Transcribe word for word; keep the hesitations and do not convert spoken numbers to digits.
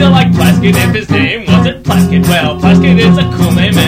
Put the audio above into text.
like Plaskett if his name wasn't Plaskett? Well, Plaskett is a cool name